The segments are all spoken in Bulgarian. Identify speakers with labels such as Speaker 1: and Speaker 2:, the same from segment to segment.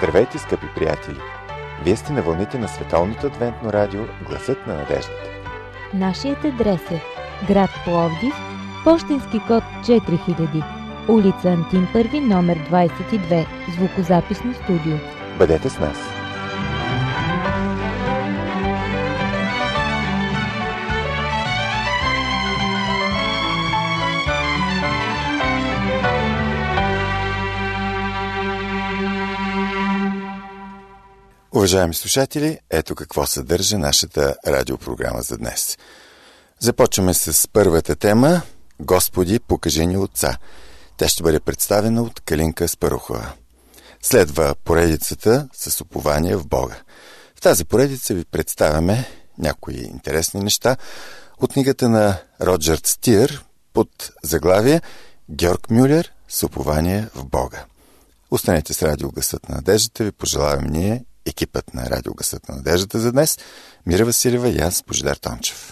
Speaker 1: Здравейте, скъпи приятели! Вие сте на вълните на Световното адвентно радио Гласът на надеждата.
Speaker 2: Нашият адрес е град Пловдив, пощенски код 4000, улица Антим Първи, номер 22, звукозаписно студио.
Speaker 1: Бъдете с нас! Уважаеми слушатели, ето какво съдържа нашата радиопрограма за днес. Започваме с първата тема «Господи, покажи ни Отца». Тя ще бъде представена от Калинка Спарухова. Следва поредицата с упование в Бога. В тази поредица ви представяме някои интересни неща от книгата на Роджер Стиър под заглавие «Георг Мюлер с упование в Бога». Останете с радио Гласът на надеждата, ви пожелавам ние, екипът на радио Гласът на надеждата за днес, Мира Василева и аз, Божидар Тончев.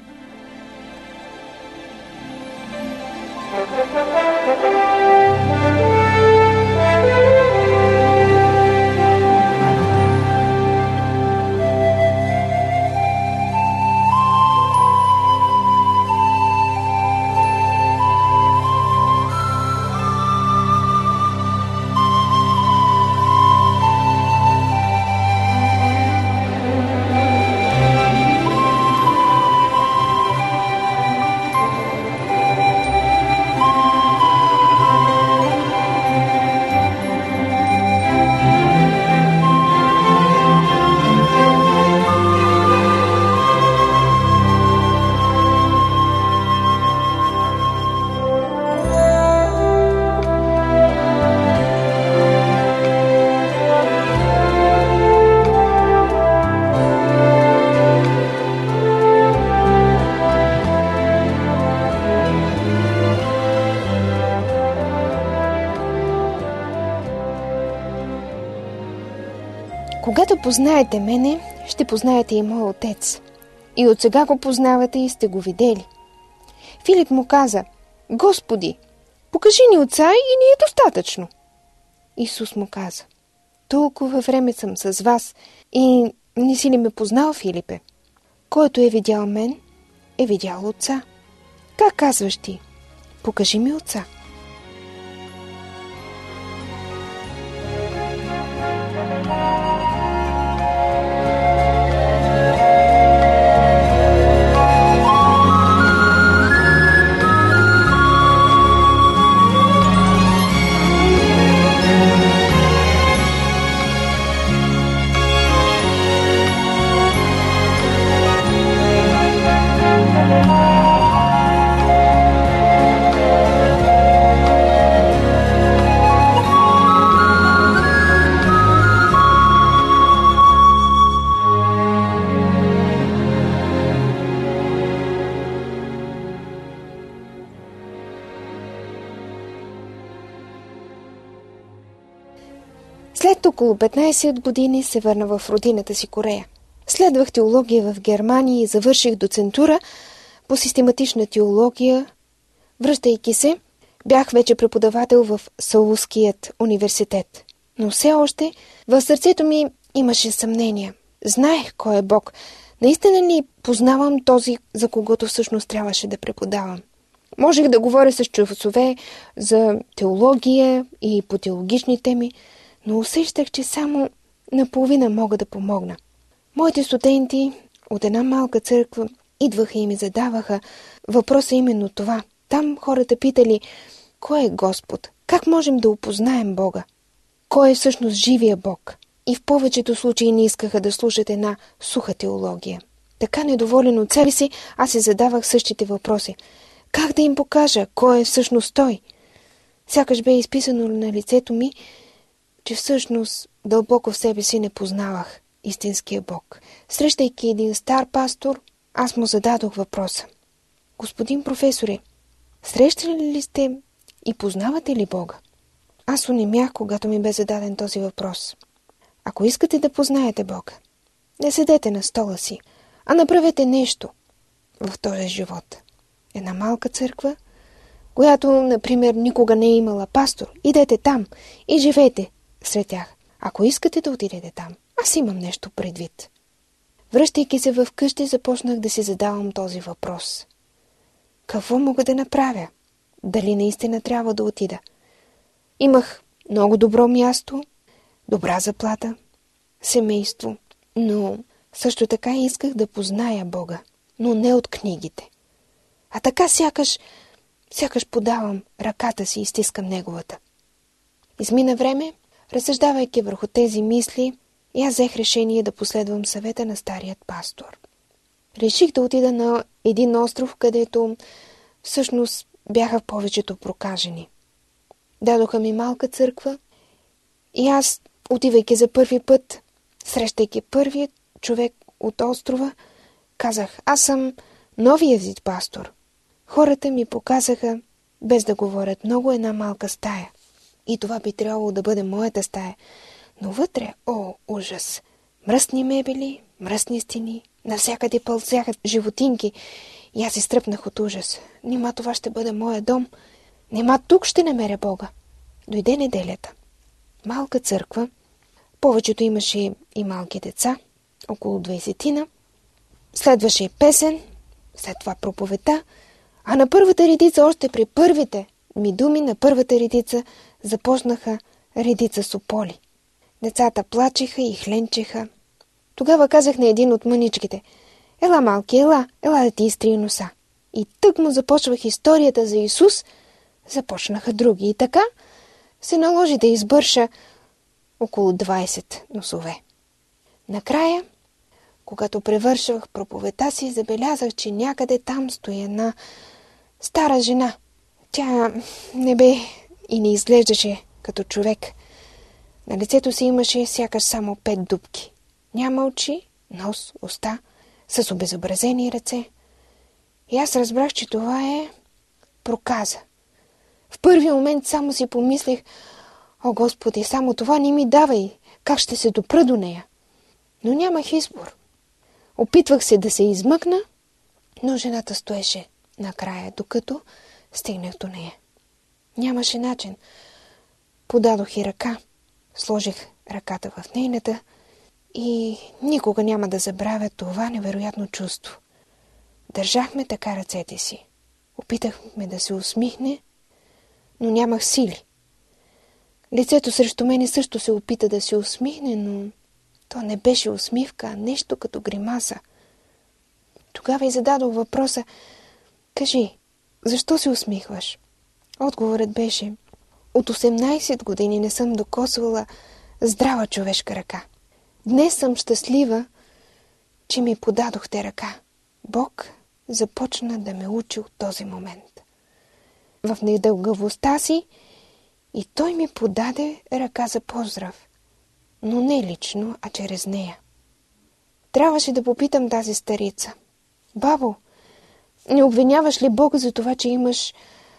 Speaker 3: Когато познаете мене, ще познаете и моя отец. И от сега го познавате и сте го видели. Филип му каза: Господи, покажи ни Отца и ни е достатъчно. Исус му каза: толкова време съм с вас и не си ли ме познал, Филипе? Който е видял мен, е видял Отца. Как казваш ти? Покажи ми Отца. След около 15 години се върна в родината си Корея. Следвах теология в Германия и завърших доцентура по систематична теология. Връщайки се, бях вече преподавател в Сеулският университет. Но все още в сърцето ми имаше съмнения. Знаех кой е Бог. Наистина ли познавам този, за когото всъщност трябваше да преподавам? Можех да говоря с часове за теология и по теологични теми, но усещах, че само наполовина мога да помогна. Моите студенти от една малка църква идваха и ми задаваха въпроса именно това. Там хората питали: кой е Господ? Как можем да опознаем Бога? Кой е всъщност живия Бог? И в повечето случаи не искаха да слушат една суха теология. Така недоволен от себе си, аз се задавах същите въпроси. Как да им покажа кой е всъщност Той? Сякаш бе изписано на лицето ми, че всъщност дълбоко в себе си не познавах истинския Бог. Срещайки един стар пастор, аз му зададох въпроса: господин професоре, срещали ли сте и познавате ли Бога? Аз онемях, когато ми бе зададен този въпрос. Ако искате да познаете Бога, не седете на стола си, а направете нещо в този живот. Една малка църква, която, например, никога не е имала пастор, идете там и живейте сред тях. Ако искате да отидете там, аз имам нещо предвид. Връщайки се в къщи, започнах да си задавам този въпрос. Какво мога да направя? Дали наистина трябва да отида? Имах много добро място, добра заплата, семейство, но също така исках да позная Бога, но не от книгите. А така сякаш подавам ръката си и стискам неговата. Измина време, разсъждавайки върху тези мисли, и аз взех решение да последвам съвета на старият пастор. Реших да отида на един остров, където всъщност бяха повечето прокажени. Дадоха ми малка църква и аз, отивайки за първи път, срещайки първият човек от острова, казах: аз съм новия вид пастор. Хората ми показаха, без да говорят много, една малка стая. И това би трябвало да бъде моята стая. Но вътре, ужас! Мръсни мебели, мръсни стени, навсякъде пълзяха животинки. И аз изтръпнах от ужас. Нима това ще бъде моя дом? Нима тук ще намеря Бога? Дойде неделята. Малка църква. Повечето имаше и малки деца. Около 20-тина. Следваше песен. След това проповедта. А на първата редица, още при първите ми думи, на първата редица започнаха редица сополи. Децата плачеха и хленчеха. Тогава казах на един от мъничките: ела, малки, ела да ти изтрия носа. И тък му започвах историята за Исус, започнаха други. И така се наложи да избърша около 20 носове. Накрая, когато превършвах проповедта си, забелязах, че някъде там стои една стара жена. Тя не бе и не изглеждаше като човек. На лицето си имаше сякаш само 5 дупки. Няма очи, нос, уста, с обезобразени ръце. И аз разбрах, че това е проказа. В първи момент само си помислих: о, Господи, само това не ми давай, как ще се допра до нея? Но нямах избор. Опитвах се да се измъкна, но жената стоеше накрая, докато стигнах до нея. Нямаше начин. Подадох и ръка. Сложих ръката в нейната и никога няма да забравя това невероятно чувство. Държахме така ръцете си. Опитахме да се усмихне, но нямах сили. Лицето срещу мене също се опита да се усмихне, но то не беше усмивка, а нещо като гримаса. Тогава и зададох въпроса: кажи, защо се усмихваш? Отговорът беше: от 18 години не съм докосвала здрава човешка ръка. Днес съм щастлива, че ми подадохте ръка. Бог започна да ме учи от този момент. В недългавостта си и Той ми подаде ръка за поздрав, но не лично, а чрез нея. Трябваше да попитам тази старица: бабо, не обвиняваш ли Бога за това, че имаш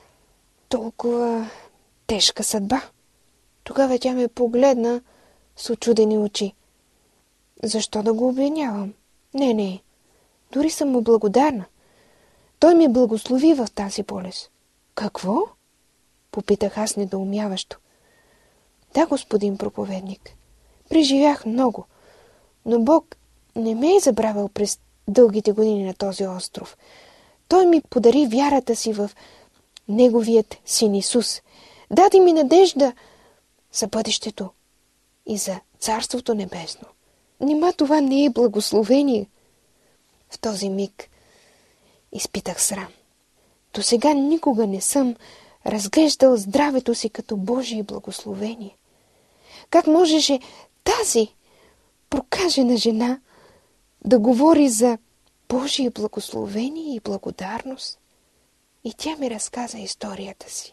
Speaker 3: толкова тежка съдба? Тогава тя ме погледна с учудени очи. Защо да го обвинявам? Не. Дори съм му благодарна. Той ми благослови в тази болест. Какво? Попитах аз недоумяващо. Да, господин проповедник. Преживях много, но Бог не ме е забравил през дългите години на този остров. Той ми подари вярата си в Неговият син Исус. Даде ми надежда за бъдещето и за Царството небесно. Нима това не е благословение? В този миг изпитах срам. До сега никога не съм разглеждал здравето си като Божие благословение. Как можеше тази прокажена жена да говори за Божие благословение и благодарност? И тя ми разказа историята си.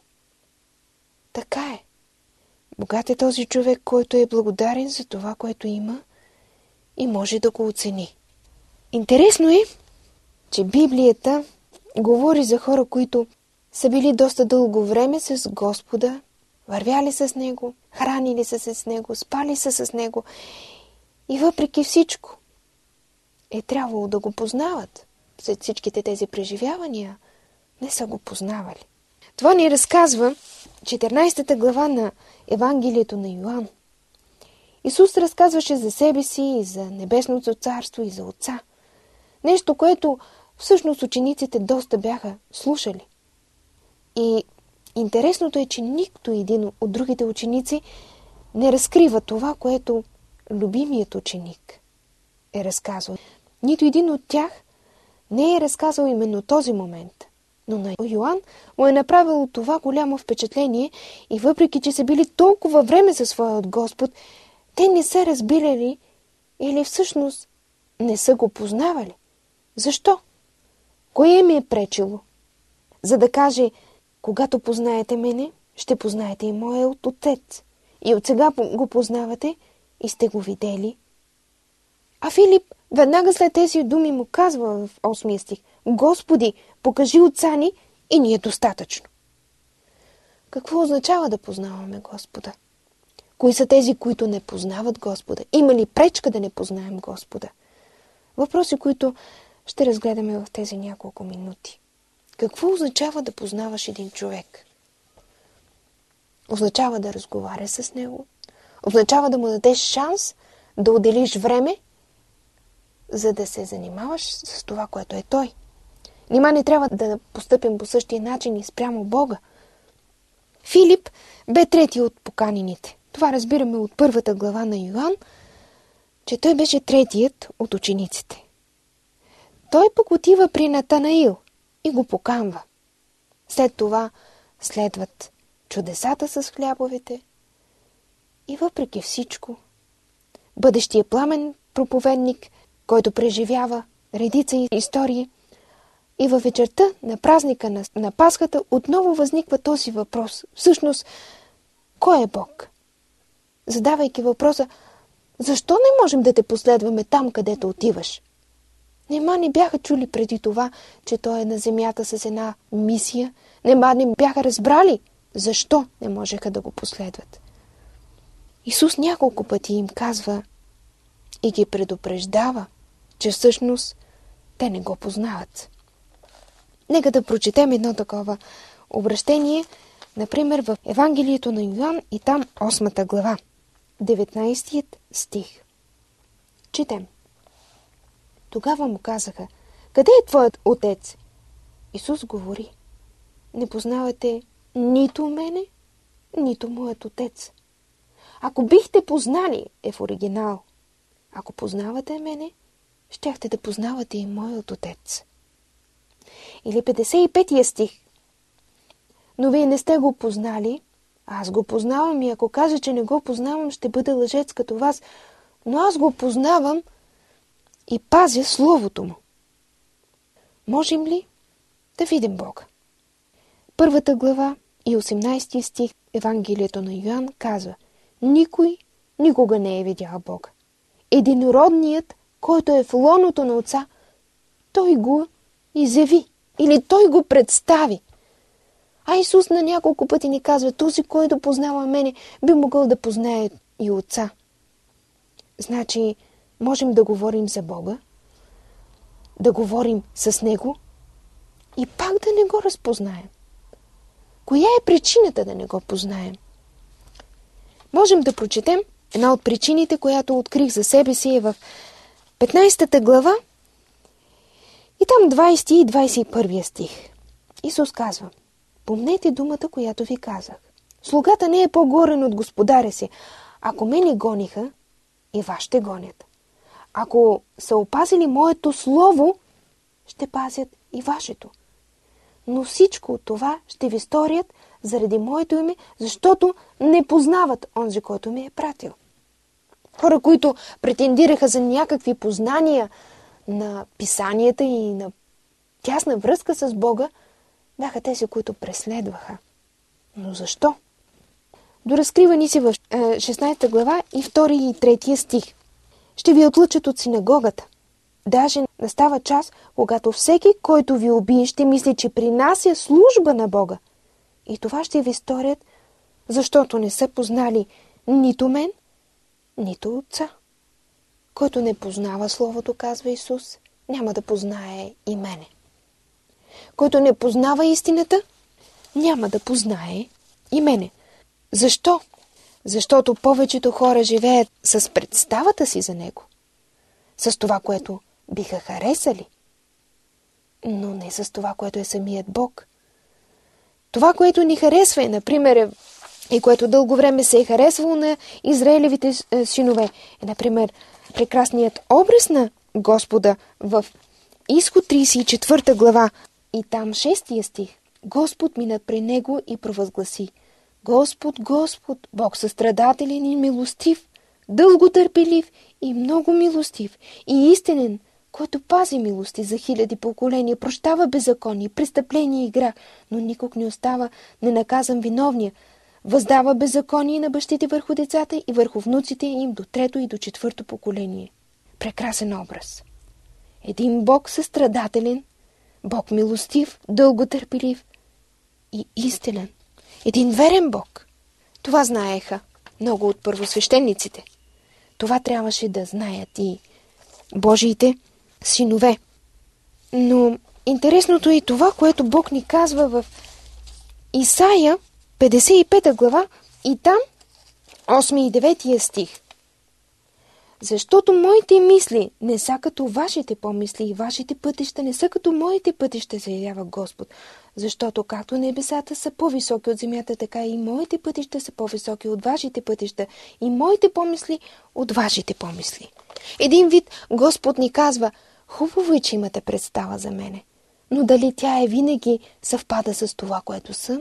Speaker 3: Така е. Богат е този човек, който е благодарен за това, което има и може да го оцени. Интересно е, че Библията говори за хора, които са били доста дълго време с Господа, вървяли с Него, хранили се с Него, спали се с Него и въпреки всичко е трябвало да го познават. След всичките тези преживявания не са го познавали. Това ни разказва 14 глава на Евангелието на Йоан. Исус разказваше за себе си и за Небесното царство и за Отца. Нещо, което всъщност учениците доста бяха слушали. И интересното е, че никто един от другите ученици не разкрива това, което любимият ученик е разказал. Нито един от тях не е разказал именно този момент. Но на Йоан му е направило това голямо впечатление и въпреки, че са били толкова време със своят Господ, те не са разбирали или всъщност не са го познавали. Защо? Кое ми е пречило? За да каже, когато познаете мене, ще познаете и моят Отец. И от сега го познавате и сте го видели. А Филип веднага след тези думи му казва в 8 стих: Господи, покажи Отца ни и ни е достатъчно. Какво означава да познаваме Господа? Кои са тези, които не познават Господа? Има ли пречка да не познаем Господа? Въпроси, които ще разгледаме в тези няколко минути. Какво означава да познаваш един човек? Означава да разговаряш с него. Означава да му дадеш шанс да отделиш време, за да се занимаваш с това, което е той. Нима не трябва да постъпим по същия начин и спрямо Бога. Филип бе трети от поканените. Това разбираме от 1 глава на Йоан, че той беше третият от учениците. Той пък отива при Натанаил и го поканва. След това следват чудесата с хлябовете и въпреки всичко, бъдещия пламен проповедник, който преживява редица истории, и във вечерта на празника на Пасхата отново възниква този въпрос. Всъщност, кой е Бог? Задавайки въпроса, защо не можем да те последваме там, където отиваш? Нима не бяха чули преди това, че той е на земята с една мисия? Нима не бяха разбрали защо не можеха да го последват? Исус няколко пъти им казва и ги предупреждава, че всъщност те не го познават. Нека да прочетем едно такова обращение, например в Евангелието на Йоан и там 8 глава, 19 стих. Четем. Тогава му казаха: къде е твоят отец? Исус говори: не познавате нито мене, нито моят отец. Ако бихте познали, е в оригинал. Ако познавате мене, щяхте да познавате и моят отец. Или 55 стих. Но вие не сте го познали, аз го познавам и ако кажа, че не го познавам, ще бъда лъжец като вас, но аз го познавам и пазя словото му. Можем ли да видим Бога? 1 глава и 18 стих Евангелието на Йоан казва: никой никога не е видял Бога. Единородният, който е в лоното на Отца, той го изяви или той го представи. А Исус на няколко пъти ни казва: този, който познава мене, би могъл да познае и Отца. Значи, можем да говорим за Бога, да говорим с Него и пак да не го разпознаем. Коя е причината да не го познаем? Можем да прочетем една от причините, която открих за себе си, е в 15 глава и там 20 и 21 стих. Исус казва: помнете думата, която ви казах. Слугата не е по-горен от господаря си. Ако мене гониха, и вас ще гонят. Ако са опазили моето слово, ще пазят и вашето. Но всичко от това ще ви сторят заради моето име, защото не познават онзи, който ме е пратил. Хора, които претендираха за някакви познания на писанията и на тясна връзка с Бога, бяха тези, които преследваха. Но защо? Доразкрива се в 16 глава и 2 и 3 стих. Ще ви отлъчат от синагогата. Даже настава час, когато всеки, който ви убие, ще мисли, че принася служба на Бога. И това ще ви сторят, защото не са познали нито мен, нито Отца. Който не познава Словото, казва Исус, няма да познае и мене. Който не познава истината, няма да познае и мене. Защо? Защото повечето хора живеят с представата си за Него, с това, което биха харесали, но не с това, което е самият Бог. Това, което ни харесва, например, и което дълго време се е харесвало на Израилевите синове, е, например, прекрасният образ на Господа в Изход 34 глава и там 6 стих. Господ мина при него и провъзгласи: Господ, Господ, Бог състрадателен и милостив, дълго търпелив и много милостив и истинен, който пази милости за хиляди поколения, прощава беззаконие, престъпление и грях, но никак не остава ненаказан виновния, въздава беззаконие на бащите върху децата и върху внуците им до 3 и до 4 поколение. Прекрасен образ. Един Бог състрадателен, Бог милостив, дълготърпелив и истинен. Един верен Бог. Това знаеха много от първосвещениците. Това трябваше да знаят и Божиите синове. Но интересното е това, което Бог ни казва в Исаия 55 глава и там 8 и 9 стих. Защото моите мисли не са като вашите помисли и вашите пътища не са като моите пътища, заявява Господ. Защото както небесата са по-високи от земята, така и моите пътища са по-високи от вашите пътища и моите помисли от вашите помисли. Един вид Господ ни казва: хубаво е, че имате представа за мене, но дали тя е винаги съвпада с това, което съм?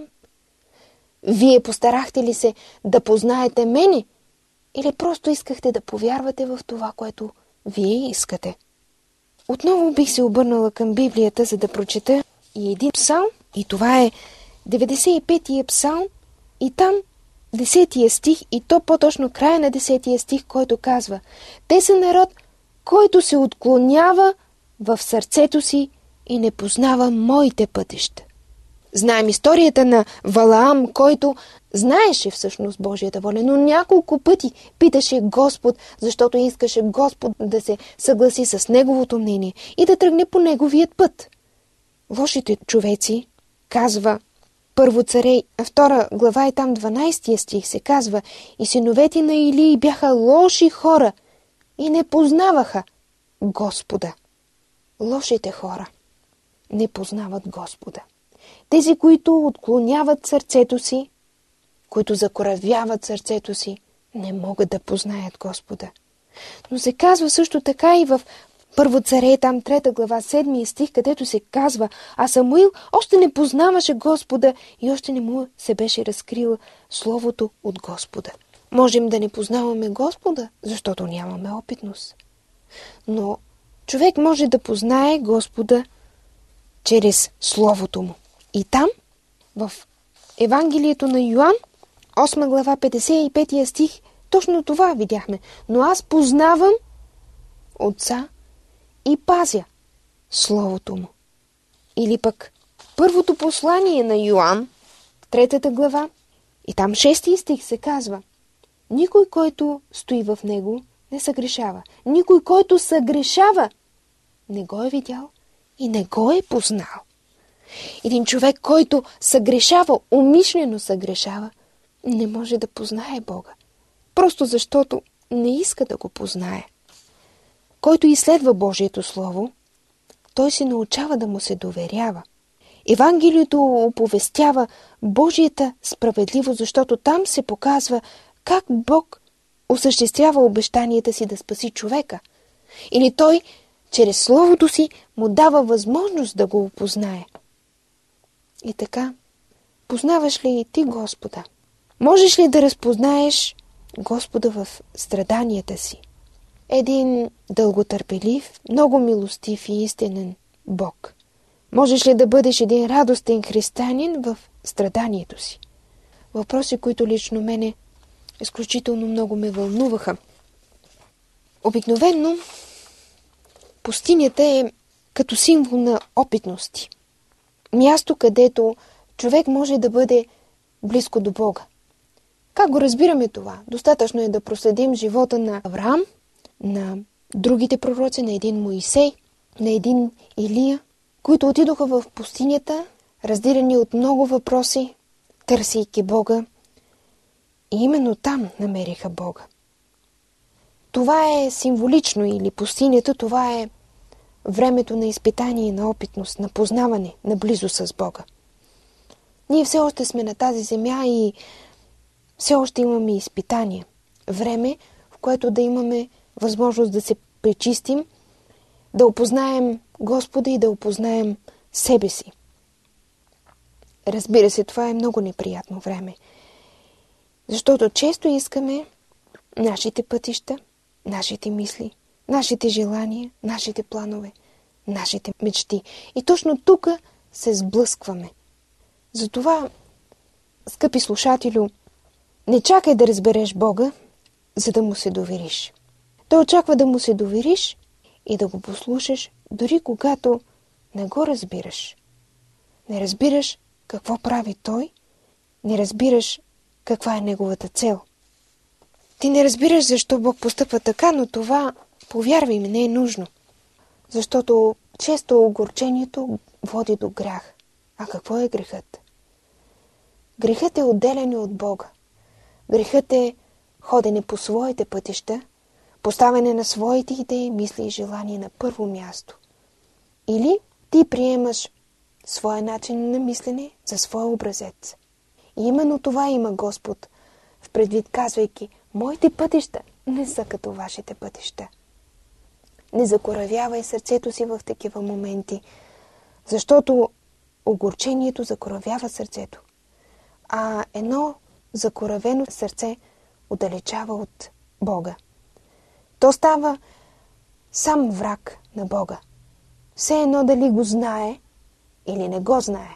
Speaker 3: Вие постарахте ли се да познаете мене? Или просто искахте да повярвате в това, което вие искате? Отново бих се обърнала към Библията, за да прочета и един псалм. И това е 95-тия псалм. И там 10-тия стих, и то по-точно края на 10-тия стих, който казва: те са народ, който се отклонява в сърцето си и не познава моите пътища. Знаем историята на Валаам, който знаеше всъщност Божията воля, но няколко пъти питаше Господ, защото искаше Господ да се съгласи с неговото мнение и да тръгне по неговият път. Лошите човеци, казва Първо царе, 2 глава и там 12 стих се казва: и синовете на Илии бяха лоши хора и не познаваха Господа. Лошите хора не познават Господа. Тези, които отклоняват сърцето си, които закоравяват сърцето си, не могат да познаят Господа. Но се казва също така и в Първо царе, там 3 глава, 7 стих, където се казва: а Самуил още не познаваше Господа и още не му се беше разкрил Словото от Господа. Можем да не познаваме Господа, защото нямаме опитност. Но човек може да познае Господа чрез Словото му. И там, в Евангелието на Йоан, 8 глава, 55 стих, точно това видяхме. Но аз познавам Отца и пазя Словото му. Или пък първото послание на Йоан, 3 глава, и там 6 стих се казва: никой, който стои в него, не съгрешава. Никой, който съгрешава, не го е видял и не го е познал. Един човек, който съгрешава, умишлено съгрешава, не може да познае Бога. Просто защото не иска да го познае. Който изследва Божието Слово, той се научава да му се доверява. Евангелието оповестява Божията справедливост, защото там се показва как Бог осъществява обещанията си да спаси човека. Или той, чрез Словото си, му дава възможност да го опознае. И така, познаваш ли и ти Господа? Можеш ли да разпознаеш Господа в страданията си? Един дълготърпелив, много милостив и истинен Бог. Можеш ли да бъдеш един радостен християнин в страданието си? Въпроси, които лично мене изключително много ме вълнуваха. Обикновено пустинята е като символ на опитности. Място, където човек може да бъде близко до Бога. Как го разбираме това? Достатъчно е да проследим живота на Авраам, на другите пророци, на един Моисей, на един Илия, които отидоха в пустинята, раздирани от много въпроси, търсейки Бога И именно там намериха Бога. Това е символично, или пустинята, това е времето на изпитание, на опитност, на познаване, на близост с Бога. Ние все още сме на тази земя и все още имаме изпитания. Време, в което да имаме възможност да се пречистим, да опознаем Господа и да опознаем себе си. Разбира се, това е много неприятно време. Защото често искаме нашите пътища, нашите мисли, нашите желания, нашите планове, нашите мечти. И точно тук се сблъскваме. Затова, скъпи слушателю, не чакай да разбереш Бога, за да му се довериш. Той очаква да му се довериш и да го послушаш, дори когато не го разбираш. Не разбираш какво прави Той, не разбираш каква е неговата цел. Ти не разбираш защо Бог постъпва така, но това, повярвай ми, не е нужно. Защото често огорчението води до грях. А какво е грехът? Грехът е отделяне от Бога. Грехът е ходене по своите пътища, поставяне на своите идеи, мисли и желания на първо място. Или ти приемаш своя начин на мислене за своя образец. И именно това има Господ в предвид, казвайки: моите пътища не са като вашите пътища. Не закоравявай сърцето си в такива моменти, защото огорчението закоравява сърцето, а едно закоравено сърце отдалечава от Бога. То става сам враг на Бога. Все едно дали го знае или не го знае.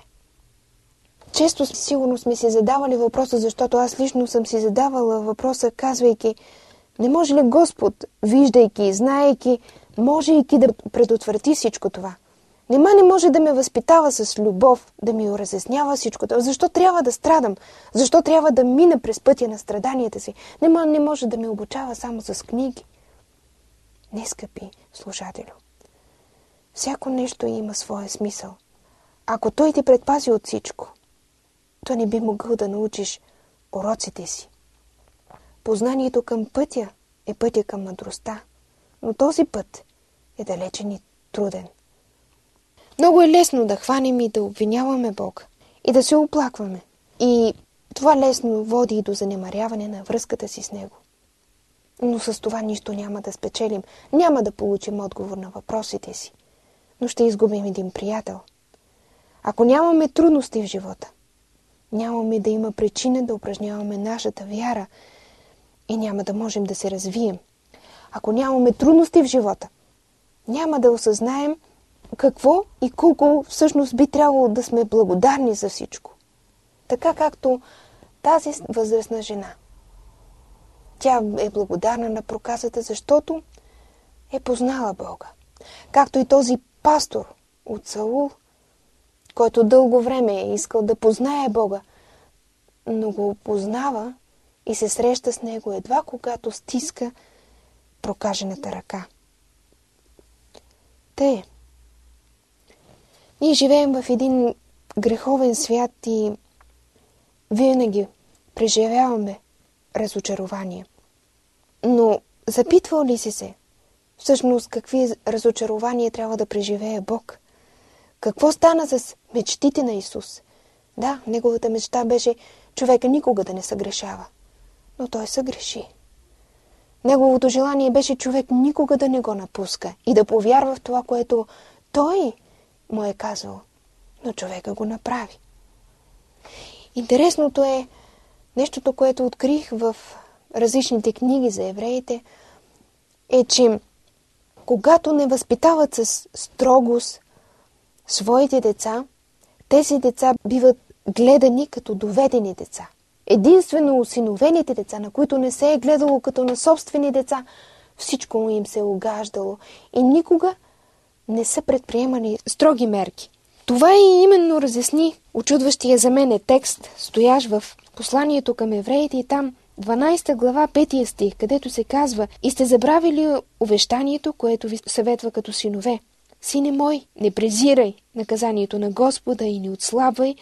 Speaker 3: Често сигурно сме си задавали въпроса, защото аз лично съм си задавала въпроса, казвайки: не може ли Господ, виждайки, знаейки, можейки да предотврати всичко това? Не може да ме възпитава с любов, да ми разяснява всичко това. Защо трябва да страдам? Защо трябва да мина през пътя на страданията си? Не може да ме обучава само с книги. Не, скъпи слушателю. Всяко нещо има своя смисъл. Ако Той те предпази от всичко, то не би могъл да научиш уроците си. Познанието към пътя е пътя към мъдростта, но този път е далечен и труден. Много е лесно да хванем и да обвиняваме Бога и да се оплакваме. И това лесно води и до занемаряване на връзката си с Него. Но с това нищо няма да спечелим. Няма да получим отговор на въпросите си. Но ще изгубим един приятел. Ако нямаме трудности в живота, нямаме да има причина да упражняваме нашата вяра и няма да можем да се развием. Ако нямаме трудности в живота, няма да осъзнаем какво и колко всъщност би трябвало да сме благодарни за всичко. Така както тази възрастна жена. Тя е благодарна на проказата, защото е познала Бога. Както и този пастор от Саул, който дълго време е искал да познае Бога, но го познава и се среща с Него едва когато стиска прокажената ръка. Ние живеем в един греховен свят и винаги преживяваме разочарование. Но запитвал ли си се всъщност какви разочарования трябва да преживее Бог? Какво стана с мечтите на Исус? Да, неговата мечта беше човека никога да не съгрешава. Но той съгреши. Неговото желание беше човек никога да не го напуска и да повярва в това, което той му е казал. Но човека го направи. Интересното е нещото, което открих в различните книги за евреите, е, че когато не възпитават с строгост своите деца, тези деца биват гледани като доведени деца. Единствено осиновените деца, на които не се е гледало като на собствени деца, всичко им се е угаждало и никога не са предприемани строги мерки. Това и именно разясни очудващия за мен текст, стоящ в посланието към евреите и там 12 глава 5 стих, където се казва: и сте забравили увещанието, което ви съветва като синове. Сине мой, не презирай наказанието на Господа и не отслабвай,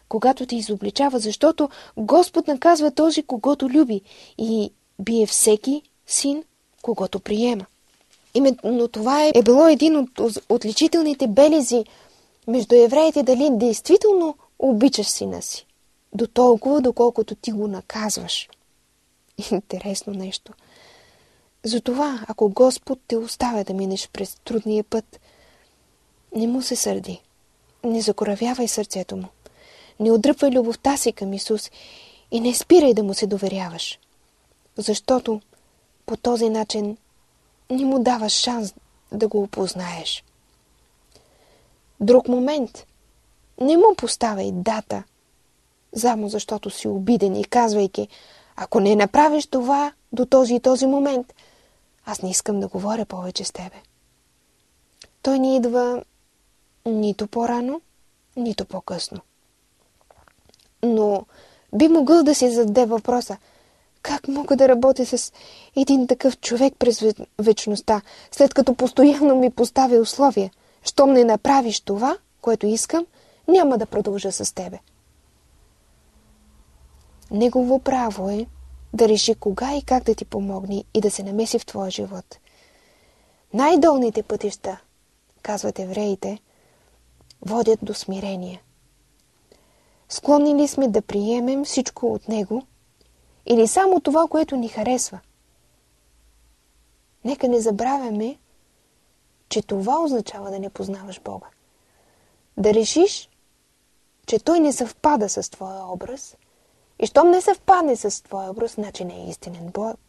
Speaker 3: когато те изобличава, защото Господ наказва този, когото люби, и бие всеки син, когото приема. Именно това е било един от отличителните белези между евреите, дали действително обичаш сина си. До толкова, доколкото ти го наказваш. Интересно нещо. Затова, ако Господ те оставя да минеш през трудния път, не му се сърди. Не закоравявай сърцето му. Не отдръпвай любовта си към Исус и не спирай да му се доверяваш. Защото по този начин не му даваш шанс да го опознаеш. Друг момент. Не му поставяй дата, само защото си обиден и казвайки: ако не направиш това до този и този момент, аз не искам да говоря повече с тебе. Той не идва нито по-рано, нито по-късно. Но би могъл да си зададе въпроса: как мога да работя с един такъв човек през вечността, след като постоянно ми поставя условия? Щом не направиш това, което искам, няма да продължа с тебе. Негово право е да реши кога и как да ти помогне и да се намеси в твоя живот. Най-долните пътища, казват евреите, водят до смирение. Склонни ли сме да приемем всичко от Него или само това, което ни харесва? Нека не забравяме, че това означава да не познаваш Бога. Да решиш, че Той не съвпада с твоя образ и щом не съвпадне с твоя образ, значи не е истинен Бог.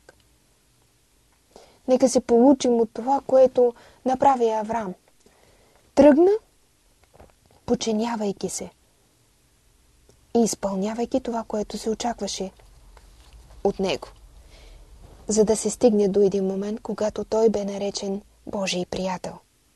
Speaker 3: Нека се получим от това, което направи Авраам. Тръгна, подчинявайки се и изпълнявайки това, което се очакваше от него, за да се стигне до един момент, когато той бе наречен Божий приятел.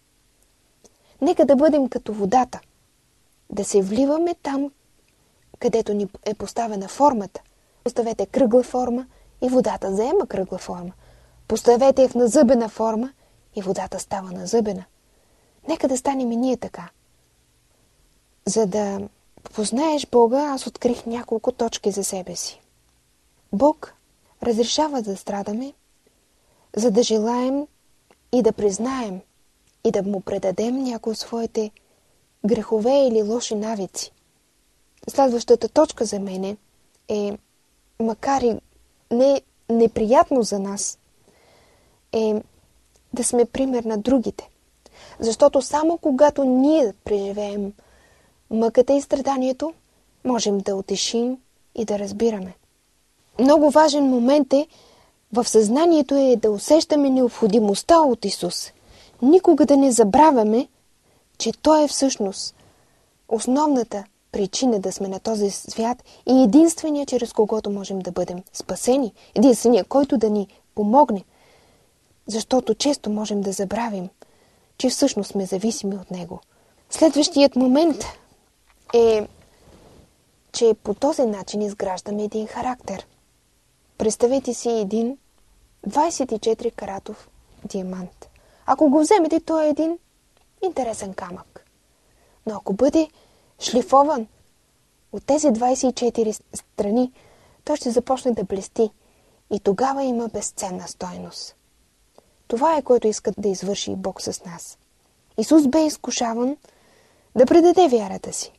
Speaker 3: Нека да бъдем като водата, да се вливаме там, където ни е поставена формата. Поставете кръгла форма и водата заема кръгла форма. Поставете я в назъбена форма и водата става назъбена. Нека да станем и ние така. За да познаеш Бога, аз открих няколко точки за себе си. Бог разрешава да страдаме, за да желаем и да признаем и да му предадем някои от своите грехове или лоши навици. Следващата точка за мен е, макар и неприятно за нас, е да сме пример на другите. Защото само когато ние преживеем мъката и страданието, можем да утешим и да разбираме. Много важен момент е в съзнанието е да усещаме необходимостта от Исус. Никога да не забравяме, че Той е всъщност основната причина да сме на този свят и единственият, чрез когото можем да бъдем спасени. Единственият, който да ни помогне. Защото често можем да забравим, че всъщност сме зависими от Него. Следващият момент е, че по този начин изграждаме един характер. Представете си един 24 каратов диамант. Ако го вземете, той е един интересен камък. Но ако бъде шлифован от тези 24 страни, той ще започне да блести и тогава има безценна стойност. Това е, което иска да извърши Бог с нас. Исус бе изкушаван да предаде вярата си.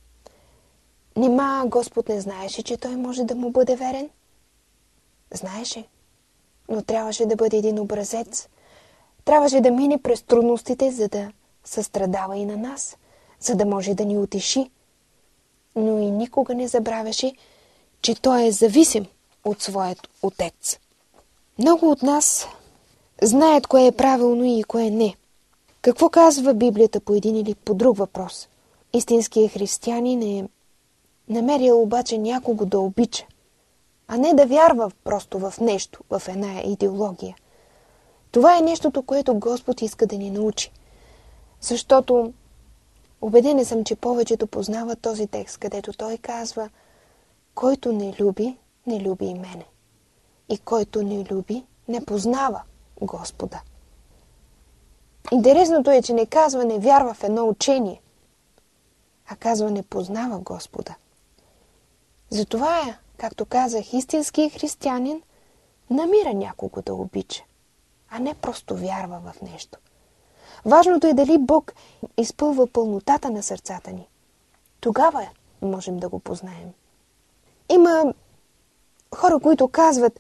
Speaker 3: Нима Господ не знаеше, че Той може да му бъде верен? Знаеше, но трябваше да бъде един образец. Трябваше да мине през трудностите, за да състрадава и на нас, за да може да ни утеши. Но и никога не забравяше, че Той е зависим от своят Отец. Много от нас знаят кое е правилно и кое не. Какво казва Библията по един или по друг въпрос? Истинският християнин е намерил обаче някого да обича, а не да вярва просто в нещо, в една идеология. Това е нещото, което Господ иска да ни научи. Защото убедена съм, че повечето познават този текст, където Той казва: който не люби, не люби и мене. И който не люби, не познава Господа. Интересното е, че не казва не вярва в едно учение, а казва не познава Господа. Затова, както казах, истинският християнин намира някого да обича, а не просто вярва в нещо. Важното е дали Бог изпълва пълнотата на сърцата ни. Тогава можем да го познаем. Има хора, които казват: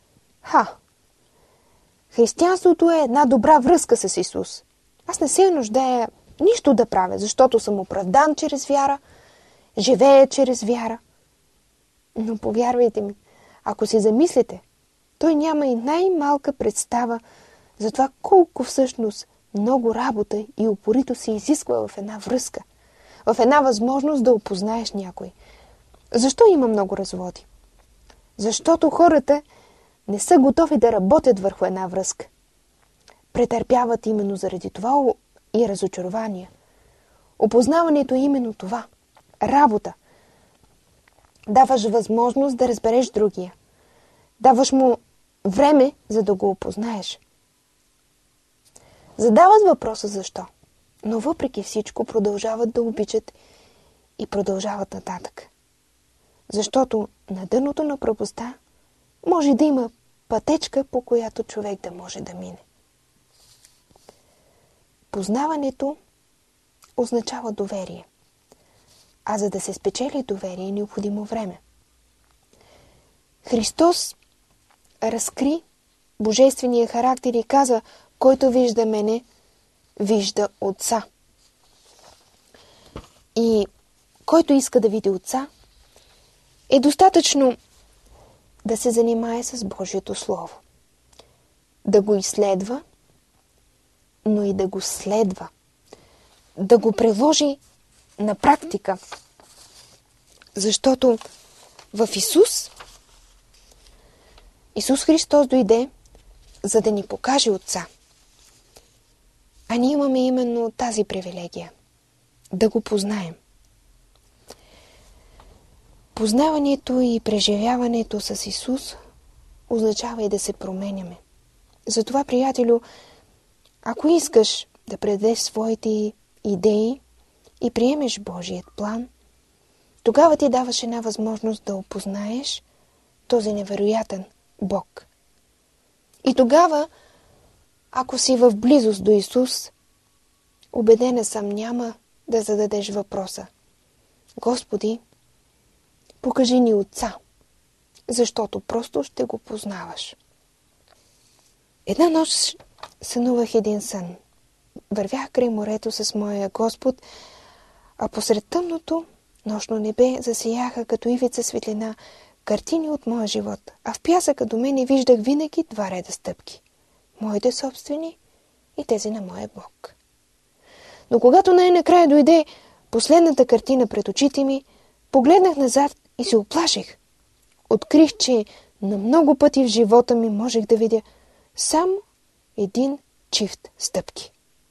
Speaker 3: християнството е една добра връзка с Исус. Аз не се нуждая нищо да правя, защото съм оправдан чрез вяра, живея чрез вяра. Но повярвайте ми, ако си замислите, той няма и най-малка представа за това колко всъщност много работа и упорито се изисква в една връзка, в една възможност да опознаеш някой. Защо има много разводи? Защото хората не са готови да работят върху една връзка. Претърпяват именно заради това и разочарования. Опознаването е именно това. Работа. Даваш възможност да разбереш другия. Даваш му време, за да го опознаеш. Задават въпроса защо, но въпреки всичко продължават да обичат и продължават нататък. Защото на дъното на пропастта може да има пътечка, по която човек да може да мине. Познаването означава доверие. А за да се спечели доверие е необходимо време. Христос разкри божествения характер и каза: който вижда мене, вижда Отца. И който иска да види Отца, е достатъчно да се занимае с Божието Слово. Да го изследва, но и да го следва. Да го приложи на практика. Защото в Исус Христос дойде, за да ни покаже Отца. А ние имаме именно тази привилегия – да го познаем. Познаването и преживяването с Исус означава и да се променяме. Затова, приятелю, ако искаш да предадеш своите идеи и приемеш Божият план, тогава ти даваш една възможност да опознаеш този невероятен Бог. И тогава, ако си в близост до Исус, убедена съм, няма да зададеш въпроса: Господи, покажи ни Отца, защото просто ще го познаваш. Една нощ сънувах един сън. Вървях край морето с моя Господ, а посред тъмното нощно небе засияха като ивица светлина картини от моя живот, а в пясъка до мене виждах винаги два реда стъпки. Моите собствени и тези на моя Бог. Но когато най-накрая дойде последната картина пред очите ми, погледнах назад и се уплаших. Открих, че на много пъти в живота ми можех да видя само един чифт стъпки.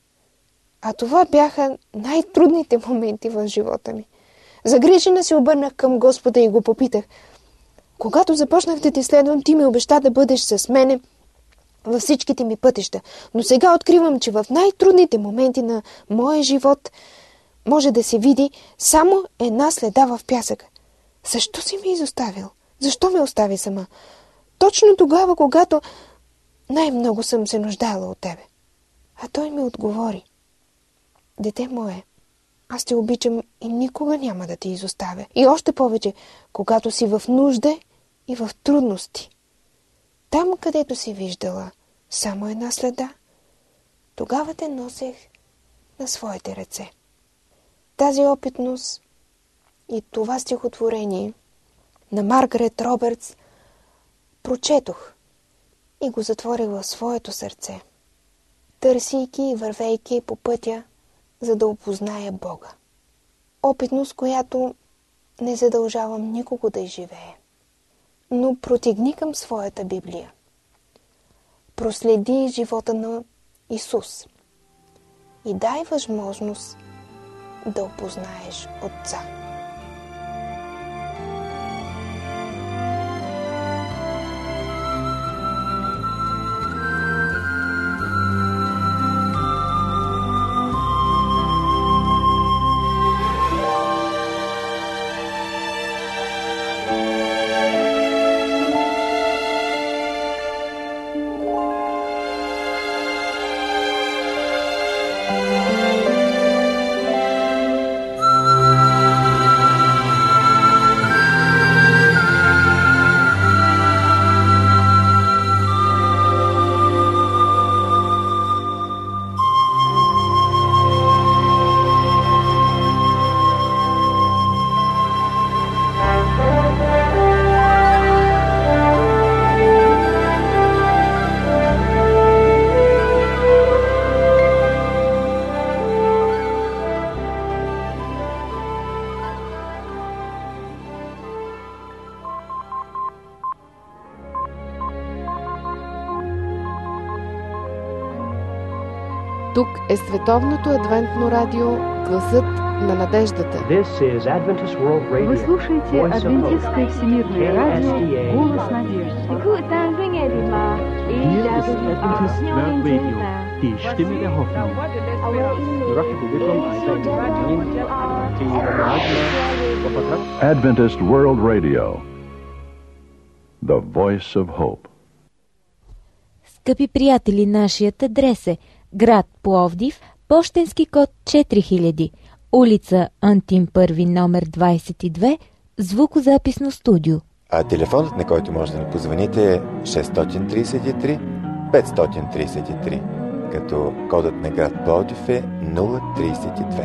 Speaker 3: А това бяха най-трудните моменти в живота ми. Загрижена се обърнах към Господа и го попитах: когато започнах да те следвам, ти ми обеща да бъдеш с мене във всичките ми пътища. Но сега откривам, че в най-трудните моменти на моя живот може да се види само една следа в пясъка. Защо си ме изоставил? Защо ме остави сама? Точно тогава, когато най-много съм се нуждала от тебе. А той ми отговори: дете мое, аз те обичам и никога няма да те изоставя. И още повече, когато си в нужда и в трудности. Там, където си виждала само една следа, тогава те носех на своите ръце. Тази опитност и това стихотворение на Маргарет Робъртс прочетох и го затворих в своето сърце, търсейки и вървейки по пътя, за да опозная Бога. Опитност, която не задължавам никого да изживее. Но протегни към своята Библия. Проследи живота на Исус и дай възможност да опознаеш Отца.
Speaker 4: Тук е Световното адвентно радио, гласът на надеждата.
Speaker 5: Вы слушаете Адвентистское всемирное радио «Голос надежды».
Speaker 6: Hier ist Adventist World Radio, die Stimme der Hoffnung.
Speaker 7: Adventist World Radio, the voice of hope.
Speaker 2: Скъпи приятели, нашият адрес е град Пловдив, пощенски код 4000, улица Антим Първи, номер 22, звукозаписно студио.
Speaker 1: А телефонът, на който може да ни позвоните, е 633 533, като кодът на град Пловдив е 032.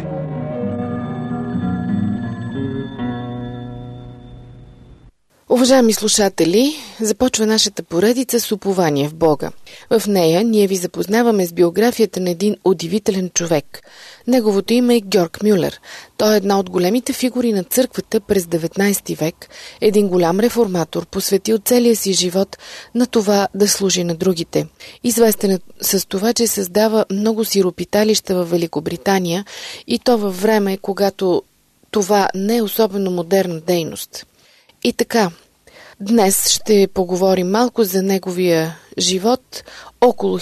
Speaker 4: Уважаеми слушатели, започва нашата поредица с упование в Бога. В нея ние ви запознаваме с биографията на един удивителен човек. Неговото име е Георг Мюлер. Той е една от големите фигури на църквата през 19 век, един голям реформатор, посветил целия си живот на това да служи на другите. Известен е с това, че създава много сиропиталища в Великобритания и то във време, когато това не е особено модерна дейност. И така, днес ще поговорим малко за неговия живот около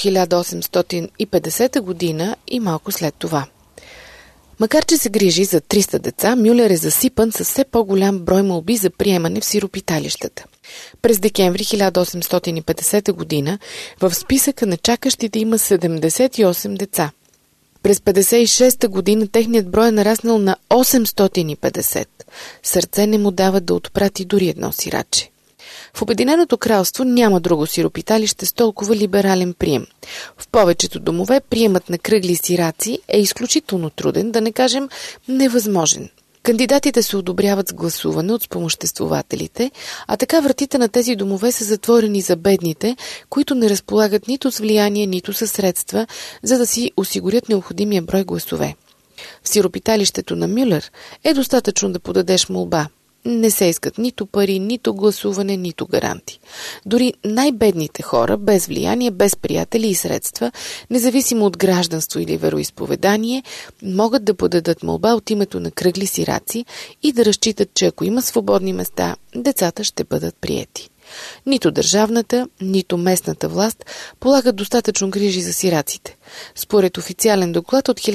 Speaker 4: 1850 година и малко след това. Макар че се грижи за 300 деца, Мюлер е засипан с все по-голям брой молби за приемане в сиропиталищата. През декември 1850 година в списъка на чакащите има 78 деца. През 56-та година техният брой е нараснал на 850. Сърце не му дава да отпрати дори едно сираче. В Обединеното кралство няма друго сиропиталище с толкова либерален прием. В повечето домове приемът на кръгли сираци е изключително труден, да не кажем невъзможен. Кандидатите се одобряват с гласуване от спомоществователите, а така вратите на тези домове са затворени за бедните, които не разполагат нито с влияние, нито със средства, за да си осигурят необходимия брой гласове. В сиропиталището на Мюлер е достатъчно да подадеш молба. Не се искат нито пари, нито гласуване, нито гаранти. Дори най-бедните хора, без влияние, без приятели и средства, независимо от гражданство или вероизповедание, могат да подадат молба от името на кръгли сираци и да разчитат, че ако има свободни места, децата ще бъдат приети. Нито държавната, нито местната власт полагат достатъчно грижи за сираците. Според официален доклад от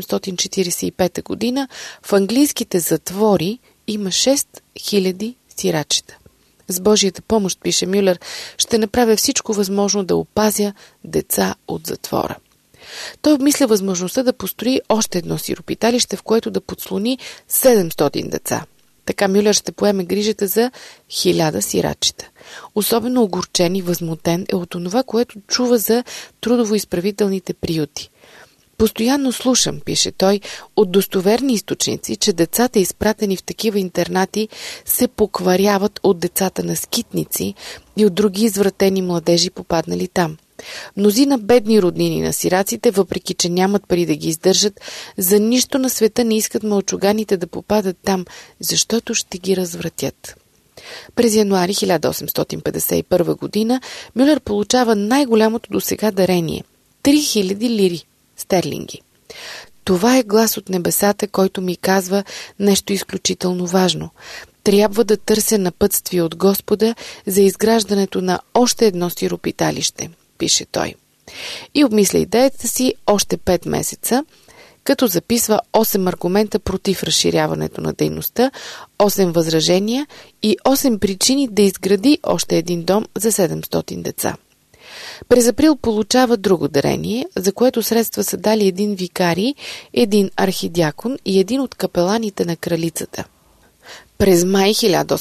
Speaker 4: 1845 година в английските затвори има 6000 сирачета. С Божията помощ, пише Мюлер, ще направя всичко възможно да опазя деца от затвора. Той обмисля възможността да построи още едно сиропиталище, в което да подслони 700 деца. Така Мюлер ще поеме грижата за 1000 сирачета. Особено огорчен и възмутен е от това, което чува за трудово-изправителните приюти. Постоянно слушам, пише той, от достоверни източници, че децата, изпратени в такива интернати, се покваряват от децата на скитници и от други извратени младежи, попаднали там. Мнозина бедни роднини на сираците, въпреки че нямат пари да ги издържат, за нищо на света не искат мълчуганите да попадат там, защото ще ги развратят. През януари 1851 година Мюлер получава най-голямото досега дарение – 3000 лири стерлинги. Това е глас от небесата, който ми казва нещо изключително важно. Трябва да търся напътствие от Господа за изграждането на още едно сиропиталище, пише той. И обмисля идеята си още 5 месеца, като записва 8 аргумента против разширяването на дейността, 8 възражения и 8 причини да изгради още един дом за 700 деца. През април получава друго дарение, за което средства са дали един викарий, един архидиакон и един от капеланите на кралицата. През май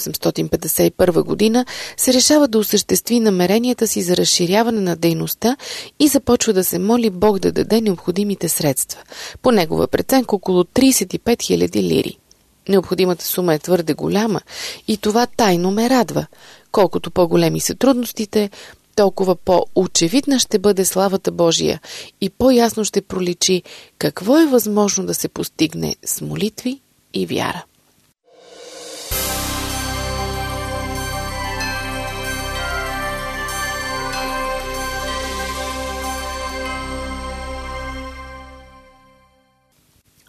Speaker 4: 1851 година се решава да осъществи намеренията си за разширяване на дейността и започва да се моли Бог да даде необходимите средства. По негова преценка около 35 000 лири. Необходимата сума е твърде голяма и това тайно ме радва. Колкото по-големи са трудностите, толкова по-очевидна ще бъде славата Божия и по-ясно ще проличи какво е възможно да се постигне с молитви и вяра.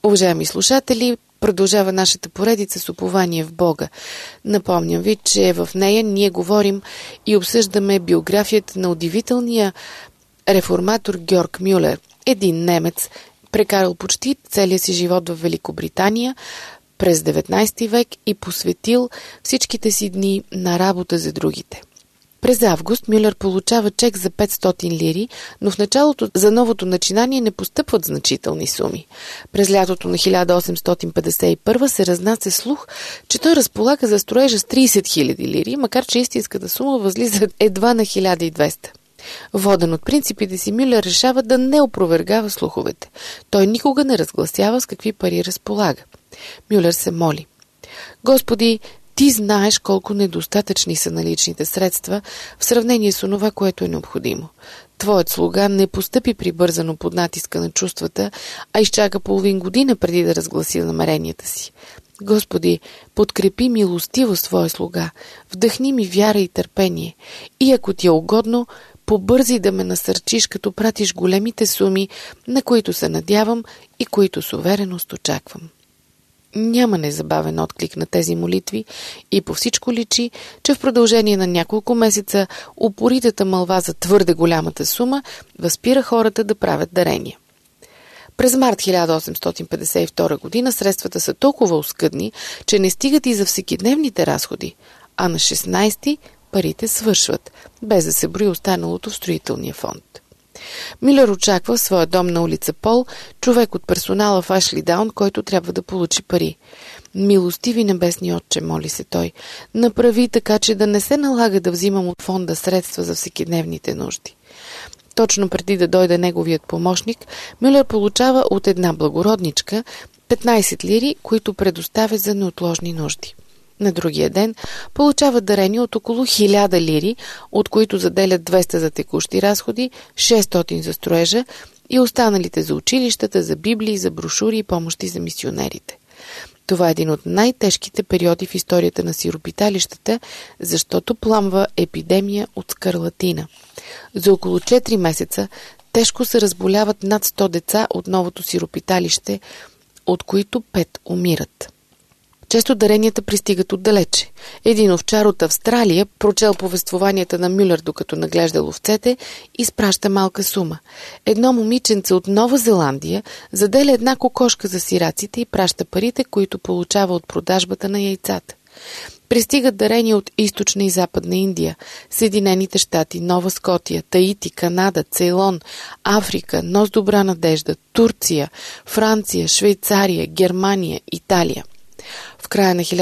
Speaker 4: Уважаеми слушатели, продължава нашата поредица с упование в Бога. Напомням ви, че в нея ние говорим и обсъждаме биографията на удивителния реформатор Георг Мюлер, един немец, прекарал почти целия си живот в Великобритания през 19 век и посветил всичките си дни на работа за другите. През август Мюлер получава чек за 500 лири, но в началото за новото начинание не постъпват значителни суми. През лятото на 1851 се разнася слух, че той разполага за строежа с 30 000 лири, макар че истинската сума възлиза едва на 1200. Воден от принципите си, Мюлер решава да не опровергава слуховете. Той никога не разгласява с какви пари разполага. Мюлер се моли: Господи, Ти знаеш колко недостатъчни са наличните средства в сравнение с онова, което е необходимо. Твоят слуга не постъпи прибързано под натиска на чувствата, а изчака половин година преди да разгласи намеренията си. Господи, подкрепи милостиво своя слуга, вдъхни ми вяра и търпение и ако Ти е угодно, побързи да ме насърчиш, като пратиш големите суми, на които се надявам и които с увереност очаквам. Няма незабавен отклик на тези молитви и по всичко личи, че в продължение на няколко месеца упоритата мълва за твърде голямата сума възпира хората да правят дарения. През март 1852 година средствата са толкова оскъдни, че не стигат и за всекидневните разходи, а на 16-ти парите свършват, без да се брои останалото в строителния фонд. Мюлер очаква в своя дом на улица Пол човек от персонала в Ашлидаун, който трябва да получи пари. Милостиви небесни отче, моли се той, направи така, че да не се налага да взимам от фонда средства за всекидневните нужди. Точно преди да дойде неговият помощник, Мюлер получава от една благородничка 15 лири, които предоставя за неотложни нужди. На другия ден получава дарение от около 1000 лири, от които заделят 200 за текущи разходи, 600 за строежа и останалите за училищата, за библии, за брошури и помощи за мисионерите. Това е един от най-тежките периоди в историята на сиропиталищата, защото пламва епидемия от скарлатина. За около 4 месеца тежко се разболяват над 100 деца от новото сиропиталище, от които 5 умират. Често даренията пристигат отдалече. Един овчар от Австралия, прочел повествованията на Мюлер, докато наглежда овцете, изпраща малка сума. Едно момиченце от Нова Зеландия заделя една кокошка за сираците и праща парите, които получава от продажбата на яйцата. Пристигат дарения от източна и западна Индия, Съединените щати, Нова Скотия, Таити, Канада, Цейлон, Африка, Нос Добра надежда, Турция, Франция, Швейцария, Германия, Италия. В края на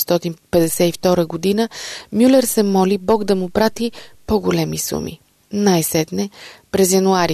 Speaker 4: 1852 година Мюлер се моли Бог да му прати по-големи суми. Най-сетне, през януари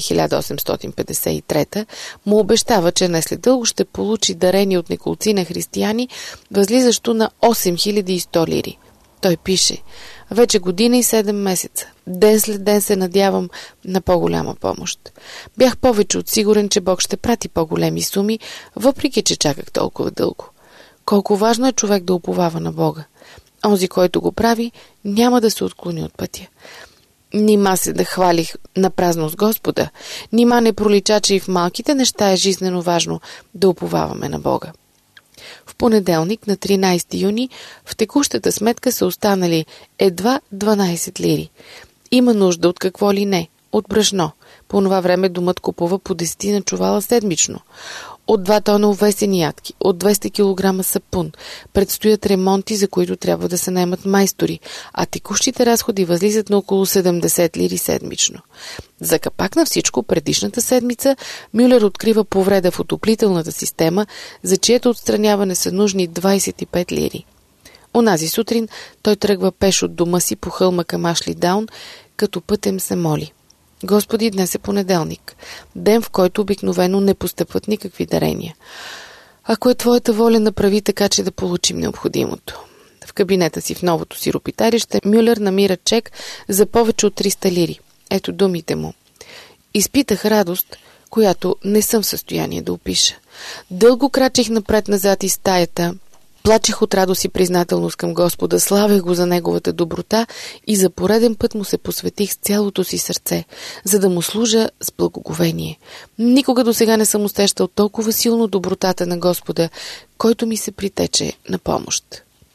Speaker 4: 1853 му обещава, че не след дълго ще получи дарение от неколцина християни, възлизащо на 8100 лири. Той пише: вече година и 7 месеца. Ден след ден се надявам на по-голяма помощ. Бях повече от сигурен, че Бог ще прати по-големи суми, въпреки че чаках толкова дълго. Колко важно е човек да уповава на Бога. Онзи, който го прави, няма да се отклони от пътя. Нима се да хвалих на празно с Господа, нима не пролича, че и в малките неща е жизнено важно да уповаваме на Бога. В понеделник, на 13 юни, в текущата сметка са останали едва 12 лири. Има нужда от какво ли не, от брашно. По това време домът купува по 10 на чувала седмично. От 2 тона овесени ядки, от 200 кг сапун. Предстоят ремонти, за които трябва да се наемат майстори, а текущите разходи възлизат на около 70 лири седмично. За капак на всичко, предишната седмица Мюлер открива повреда в отоплителната система, за чието отстраняване са нужни 25 лири. Онази сутрин той тръгва пеш от дома си по хълма към Ашлидаун, като пътем се моли: Господи, днес е понеделник, ден, в който обикновено не постъпват никакви дарения. Ако е Твоята воля, направи така, че да получим необходимото. В кабинета си в новото сиропиталище Мюлер намира чек за повече от 300 лири. Ето думите му: изпитах радост, която не съм в състояние да опиша. Дълго крачих напред-назад из стаята, Плачех от радост и признателност към Господа, славех го за Неговата доброта и за пореден път му се посветих с цялото си сърце, за да му служа с благоговение. Никога досега не съм усещал толкова силно добротата на Господа, който ми се притече на помощ.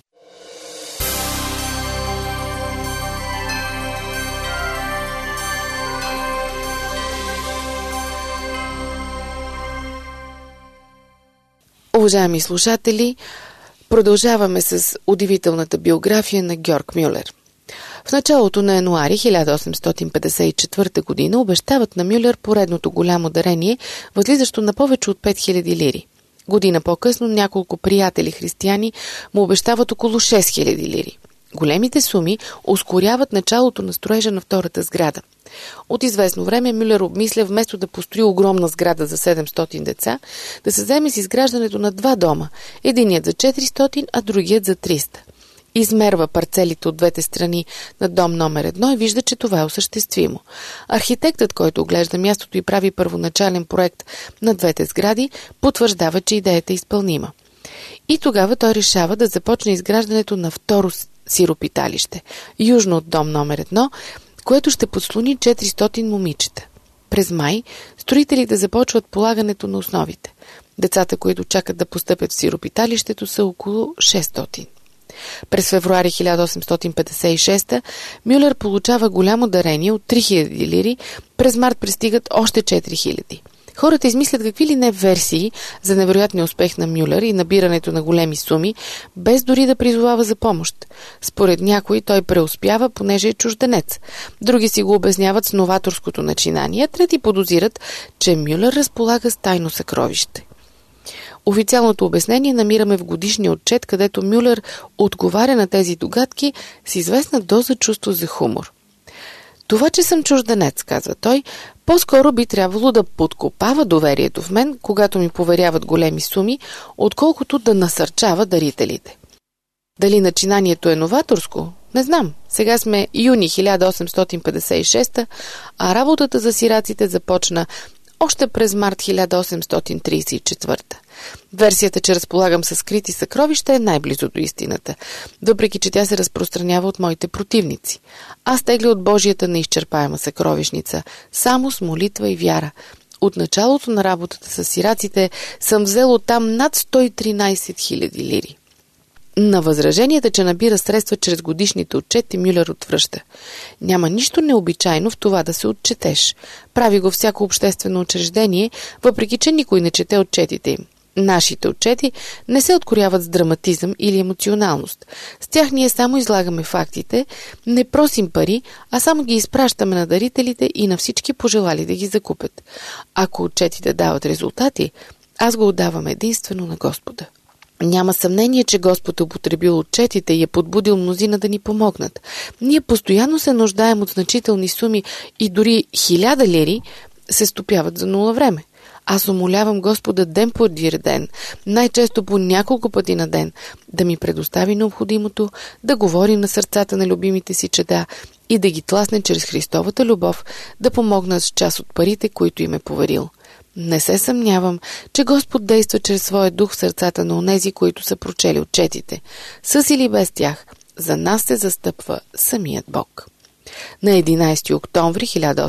Speaker 4: Уважаеми слушатели, продължаваме с удивителната биография на Георг Мюлер. В началото на януари 1854 година обещават на Мюлер поредното голямо дарение, възлизащо на повече от 5000 лири. Година по-късно няколко приятели християни му обещават около 6000 лири. Големите суми ускоряват началото на строежа на втората сграда. От известно време Мюлер обмисля вместо да построи огромна сграда за 700 деца, да се заеме с изграждането на 2 дома, единият за 400, а другият за 300. Измерва парцелите от двете страни на дом номер 1 и вижда, че това е осъществимо. Архитектът, който оглежда мястото и прави първоначален проект на двете сгради, потвърждава, че идеята е изпълнима. И тогава той решава да започне изграждането на второ сиропиталище, южно от дом номер 1, което ще подслони 400 момичета. През май строителите започват полагането на основите. Децата, които чакат да постъпят в сиропиталището, са около 600. През февруари 1856 Мюлер получава голямо дарение от 3000 лири, през март пристигат още 4000. Хората измислят какви ли не версии за невероятния успех на Мюлер и набирането на големи суми, без дори да призовава за помощ. Според някои той преуспява, понеже е чужденец. Други си го обясняват с новаторското начинание, трети подозират, че Мюлер разполага с тайно съкровище. Официалното обяснение намираме в годишния отчет, където Мюлер отговаря на тези догадки с известна доза чувство за хумор. Това, че съм чужденец, казва той, по-скоро би трябвало да подкопава доверието в мен, когато ми поверяват големи суми, отколкото да насърчава дарителите. Дали начинанието е новаторско? Не знам. Сега сме юни 1856, а работата за сираците започна още през март 1834. Версията, че разполагам със скрити съкровища, е най-близо до истината, въпреки че тя се разпространява от моите противници. Аз тегля от Божията неизчерпаема съкровищница, само с молитва и вяра. От началото на работата с сираците съм взел оттам над 113 000 лири. На възраженията, че набира средства чрез годишните отчети, Мюлер отвръща. Няма нищо необичайно в това да се отчетеш. Прави го всяко обществено учреждение, въпреки че никой не чете отчетите им. Нашите отчети не се откоряват с драматизъм или емоционалност. С тях ние само излагаме фактите, не просим пари, а само ги изпращаме на дарителите и на всички пожелали да ги закупят. Ако отчетите дават резултати, аз го отдавам единствено на Господа. Няма съмнение, че Господ е употребил отчетите и е подбудил мнозина да ни помогнат. Ние постоянно се нуждаем от значителни суми и дори 1000 лири се стопяват за нула време. Аз умолявам Господа ден по ден, най-често по няколко пъти на ден, да ми предостави необходимото, да говори на сърцата на любимите си чеда и да ги тласне чрез Христовата любов, да помогнат с част от парите, които им е поверил. Не се съмнявам, че Господ действа чрез своя дух в сърцата на онези, които са прочели отчетите. С или без тях, за нас се застъпва самият Бог. На 11 октомври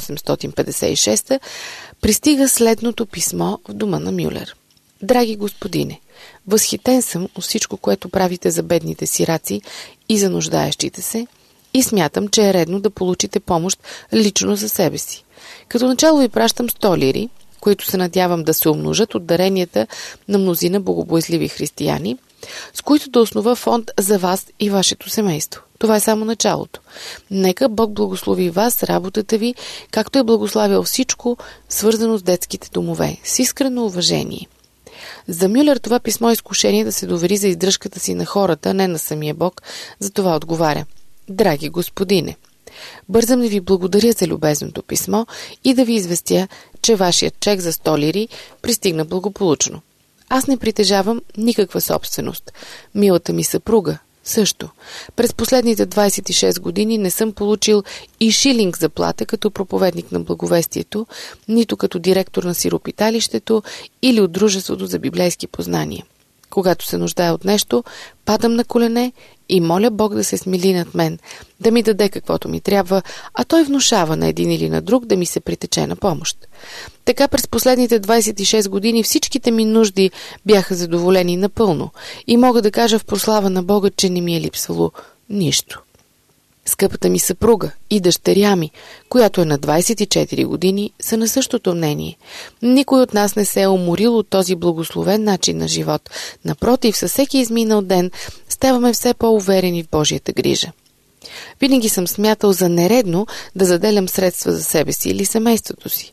Speaker 4: 1856 пристига следното писмо в дома на Мюлер. Драги господине, възхитен съм от всичко, което правите за бедните сираци и за нуждаещите се, и смятам, че е редно да получите помощ лично за себе си. Като начало ви пращам 100 лири, които се надявам да се умножат от даренията на мнозина богобоязливи християни, с които да основа фонд за вас и вашето семейство. Това е само началото. Нека Бог благослови вас, работата ви, както е благославял всичко, свързано с детските домове, с искрено уважение. За Мюлер това писмо е изкушение да се довери за издръжката си на хората, не на самия Бог, затова отговаря: Драги господине, бързам да ви благодаря за любезното писмо и да ви известя, че вашият чек за 100 лири пристигна благополучно. Аз не притежавам никаква собственост. Милата ми съпруга също. През последните 26 години не съм получил и шилинг заплата като проповедник на благовестието, нито като директор на сиропиталището или от Дружеството за библейски познания. Когато се нуждая от нещо, падам на колене и моля Бог да се смили над мен, да ми даде каквото ми трябва, а Той внушава на един или на друг да ми се притече на помощ. Така през последните 26 години всичките ми нужди бяха задоволени напълно и мога да кажа в прослава на Бога, че не ми е липсвало нищо. Скъпата ми съпруга и дъщеря ми, която е на 24 години, са на същото мнение. Никой от нас не се е уморил от този благословен начин на живот. Напротив, със всеки изминал ден ставаме все по-уверени в Божията грижа. Винаги съм смятал за нередно да заделям средства за себе си или семейството си.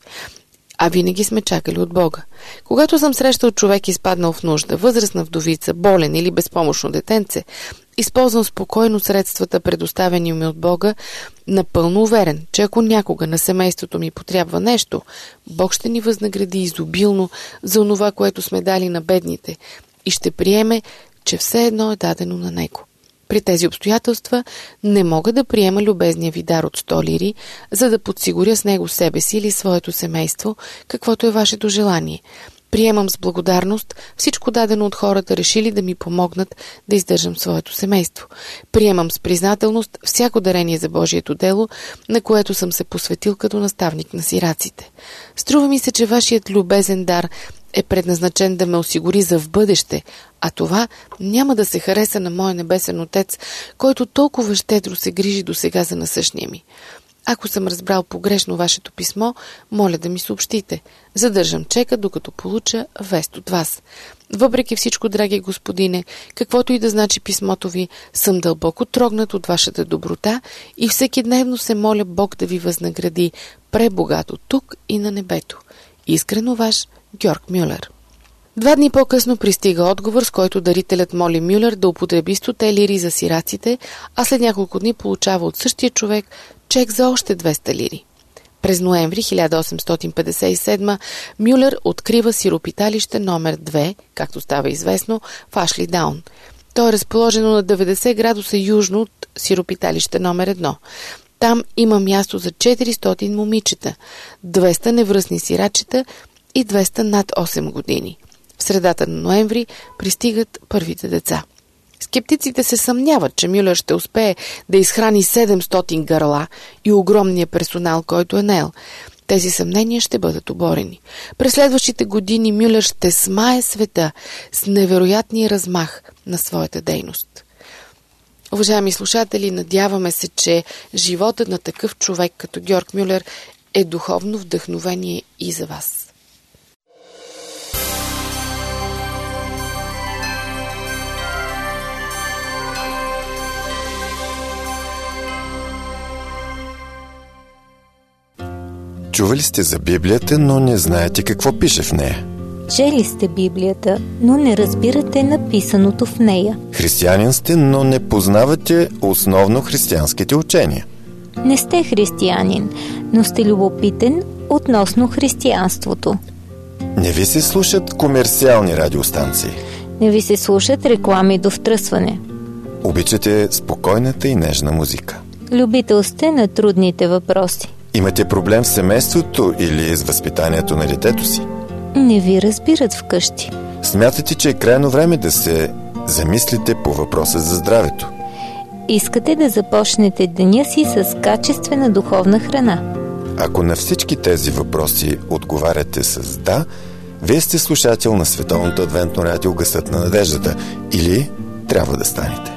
Speaker 4: А винаги сме чакали от Бога. Когато съм срещал човек изпаднал в нужда, възрастна вдовица, болен или безпомощно детенце, използвам спокойно средствата, предоставени ми от Бога, напълно уверен, че ако някога на семейството ми потрябва нещо, Бог ще ни възнагради изобилно за онова, което сме дали на бедните и ще приеме, че все едно е дадено на Него. При тези обстоятелства не мога да приема любезния ви дар от 100 лири, за да подсигуря с него себе си или своето семейство, каквото е вашето желание. Приемам с благодарност всичко дадено от хората, решили да ми помогнат да издържам своето семейство. Приемам с признателност всяко дарение за Божието дело, на което съм се посветил като наставник на сираците. Струва ми се, че вашият любезен дар е предназначен да ме осигури за в бъдеще, а това няма да се хареса на моя небесен Отец, който толкова щедро се грижи досега за насъщния ми. Ако съм разбрал погрешно вашето писмо, моля да ми съобщите. Задържам чека, докато получа вест от вас. Въпреки всичко, драги господине, каквото и да значи писмото ви, съм дълбоко трогнат от вашата доброта и всекидневно се моля Бог да ви възнагради пребогато тук и на небето. Искрено ваш Георг Мюлер. 2 дни по-късно пристига отговор, с който дарителят моли Мюлер да употреби 100 лири за сираците, а след няколко дни получава от същия човек чек за още 200 лири. През ноември 1857 Мюлер открива сиропиталище номер 2, както става известно, в Ашли Даун. То е разположено на 90 градуса южно от сиропиталище номер 1. Там има място за 400 момичета, 200 невръстни сирачета и 200 над 8 години. В средата на ноември пристигат първите деца. Скептиците се съмняват, че Мюлер ще успее да изхрани 700 гърла и огромния персонал, който е наел. Тези съмнения ще бъдат оборени. През следващите години Мюлер ще смае света с невероятния размах на своята дейност. Уважаеми слушатели, надяваме се, че животът на такъв човек като Георг Мюлер е духовно вдъхновение и за вас.
Speaker 1: Чували сте за Библията, но не знаете какво пише в нея.
Speaker 2: Чели сте Библията, но не разбирате написаното в нея.
Speaker 1: Християнин сте, но не познавате основно християнските учения.
Speaker 2: Не сте християнин, но сте любопитен относно християнството.
Speaker 1: Не ви се слушат комерциални радиостанции.
Speaker 2: Не ви се слушат реклами до втръсване.
Speaker 1: Обичате спокойната и нежна музика.
Speaker 2: Любител сте на трудните въпроси.
Speaker 1: Имате проблем в семейството или с възпитанието на детето си?
Speaker 2: Не ви разбират вкъщи.
Speaker 1: Смятате, че е крайно време да се замислите по въпроса за здравето.
Speaker 2: Искате да започнете деня си с качествена духовна храна.
Speaker 1: Ако на всички тези въпроси отговаряте с да, вие сте слушател на Световното адвентно радио Гласът на надеждата или трябва да станете.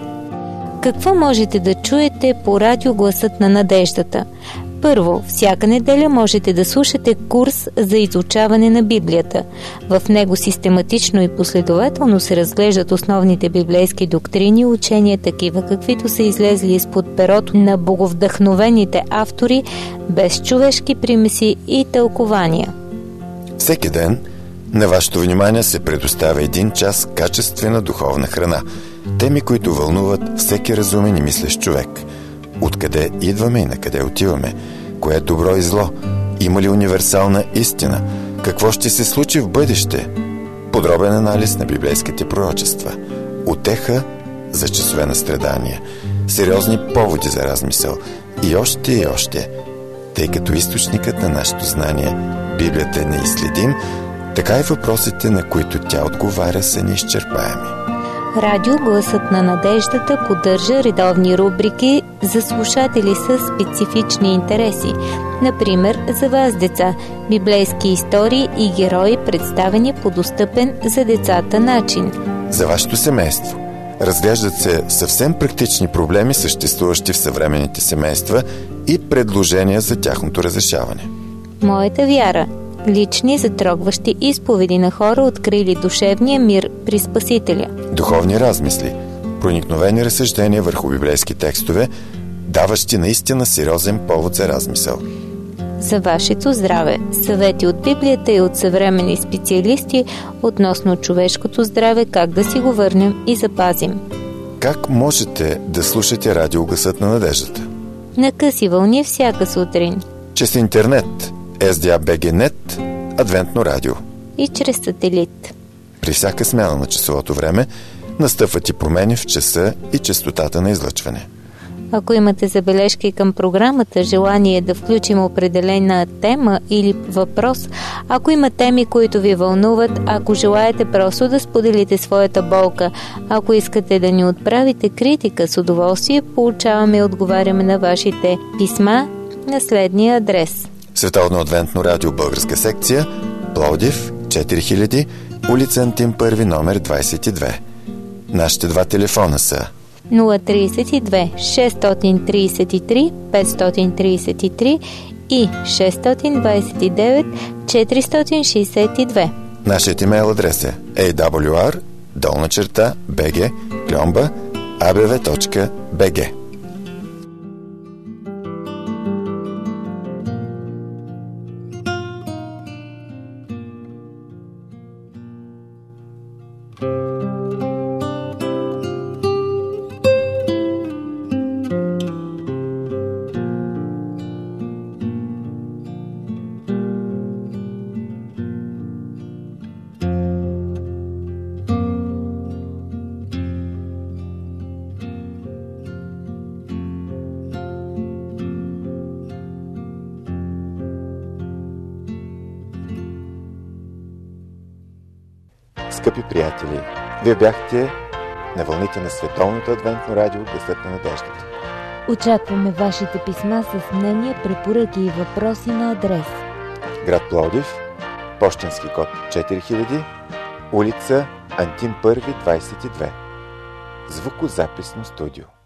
Speaker 2: Какво можете да чуете по радио Гласът на надеждата? Първо, всяка неделя можете да слушате курс за изучаване на Библията. В него систематично и последователно се разглеждат основните библейски доктрини и учения, такива каквито са излезли изпод перото на боговдъхновените автори, без човешки примеси и тълкования.
Speaker 1: Всеки ден на вашето внимание се предоставя 1 час качествена духовна храна. Теми, които вълнуват всеки разумен и мислещ човек. Откъде идваме и на къде отиваме? Кое е добро и зло? Има ли универсална истина? Какво ще се случи в бъдеще? Подробен анализ на библейските пророчества. Утеха за часове на страдания. Сериозни поводи за размисъл. И още, тъй като източникът на нашето знание, Библията е неизследим, така и въпросите, на които тя отговаря, са неизчерпаеми.
Speaker 2: Радио Гласът на надеждата поддържа редовни рубрики за слушатели с специфични интереси. Например, за вас, деца, библейски истории и герои, представени по достъпен за децата начин.
Speaker 1: За вашето семейство разглеждат се съвсем практични проблеми, съществуващи в съвременните семейства, и предложения за тяхното разрешаване.
Speaker 2: Моята вяра. Лични, затрогващи изповеди на хора, открили душевния мир при Спасителя.
Speaker 1: Духовни размисли, проникновени разсъждения върху библейски текстове, даващи наистина сериозен повод за размисъл.
Speaker 2: За вашето здраве. Съвети от Библията и от съвременни специалисти относно човешкото здраве, как да си го върнем и запазим.
Speaker 1: Как можете да слушате радио Гласът на надеждата?
Speaker 2: На къси вълни всяка сутрин.
Speaker 1: Чрез интернет, SDA.BG.net, Адвентно радио.
Speaker 2: И чрез сателит.
Speaker 1: При всяка смяна на часовото време настъпват и промени в часа и честотата на излъчване.
Speaker 2: Ако имате забележки към програмата, желание да включим определена тема или въпрос, ако има теми, които ви вълнуват, ако желаете просто да споделите своята болка, ако искате да ни отправите критика, с удоволствие получаваме и отговаряме на вашите писма на следния адрес.
Speaker 1: Световно адвентно радио, българска секция, Пловдив, 4000, улица Антим Първи, номер 22. Нашите два телефона са
Speaker 2: 032 633 533 и 629 462.
Speaker 1: Нашият имейл адрес е awr_bg@abv.bg. Скъпи приятели, вие бяхте на вълните на Световното адвентно радио Гласът на надеждата.
Speaker 2: Очакваме вашите писма с мнения, препоръки и въпроси на адрес:
Speaker 1: град Пловдив, пощенски код 4000, улица Антим Първи, 22. Звукозаписно студио.